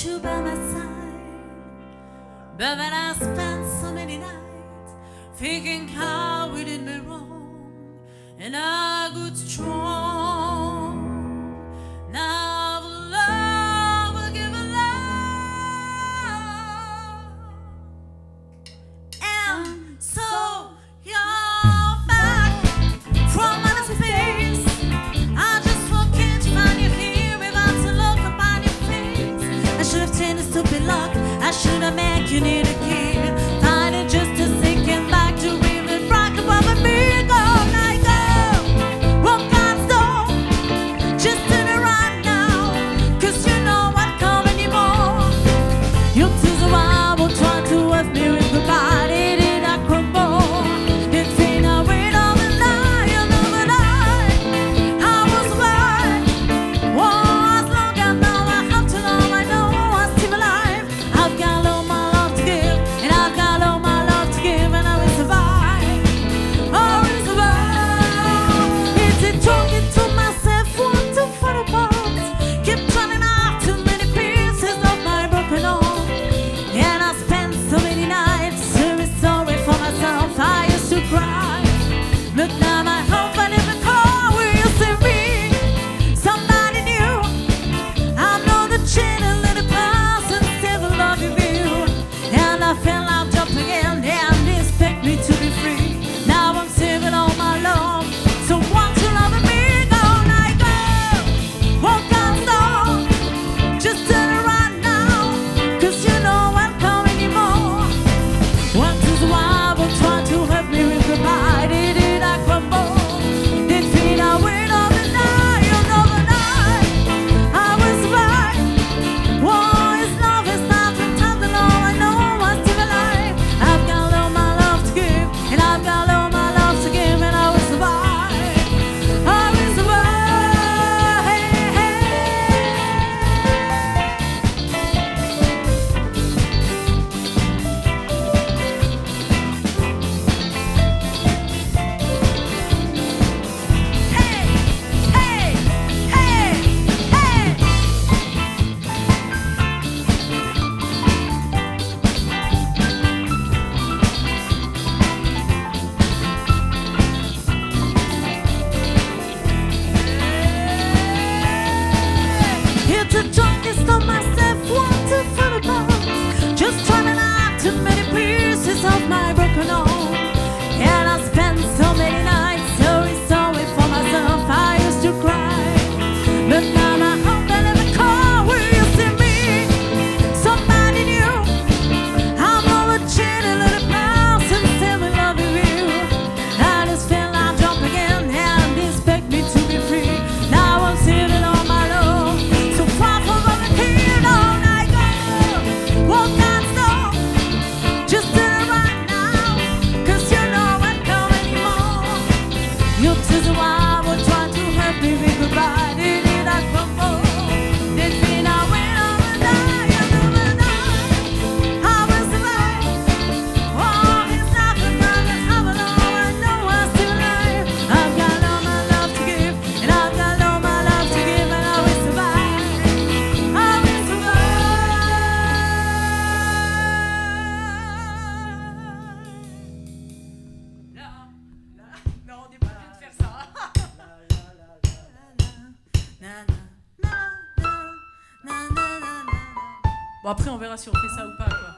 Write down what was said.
you by my side. But when I spent so many nights thinking how we did me wrong, and I got strong. Now love will give a love, and so you're back from outer space. I just walking to find you here without to look upon your face. I should have changed the stupid lock. I should have made you need a key. Find it just to sinking back to even rock above a big all night go. Walk God's door, just turn around now, 'cause you know I can't come anymore. Your tears are wild, will try to have me with goodbye. Did I crumble? Did fade away all the night, another night? I was right. Oh, as long as now I have to know, I know I'm still alive. I've got all my love to give, and I've got all my love to give, and I will survive. I will survive. It's a talking to myself, want to fall apart. Keep turning out too many pieces of my broken heart. And I spent so many nights feeling sorry for myself. I used to cry, but now I hope I never call. Will you see me? Somebody new. I'm not the channel little person, still love you. And I feel I've jumped again, and they expect me to be free. Now I'm saving all my love, so want to love me? Go night go. Walk down slow, just turn around now, 'cause you know I'm coming anymore. Once is a while, will try to hurt me with goodbye. Did I crumble? Did fade away all the night, another night? I was right. War is love, it's not the time to know. I know I'm still alive. I've got all my love to give, and I've got all my love to give, and I will survive. I will survive. Hey, hey. Hey, hey, hey, hey. It's a darkest of myself, want to fall apart. Just trying out too many pieces of my broken heart. And I spent so many nights sorry for myself. I used to cry, but now I hope I never call. Will you see me? Somebody new. I'm not a cheating little person, still in love with you. I just feel I'll jump again, and they expect me to be free. Now I'm saving all my love, so far from the kid all night go. Walk down slow, just turn around now, 'cause you know I can't come anymore. Your tears are wild, will try to hurt me with goodbye. Did I crumble? Did fade away all the night, another night? I will survive. Oh, it's not the time to have it all. I know I'm still alive. I've got all my love to give, and I've got all my love to give, and I will survive. I will survive. Non, on n'est pas obligé de faire ça. Bon, après, on verra si on fait ça ou pas, quoi.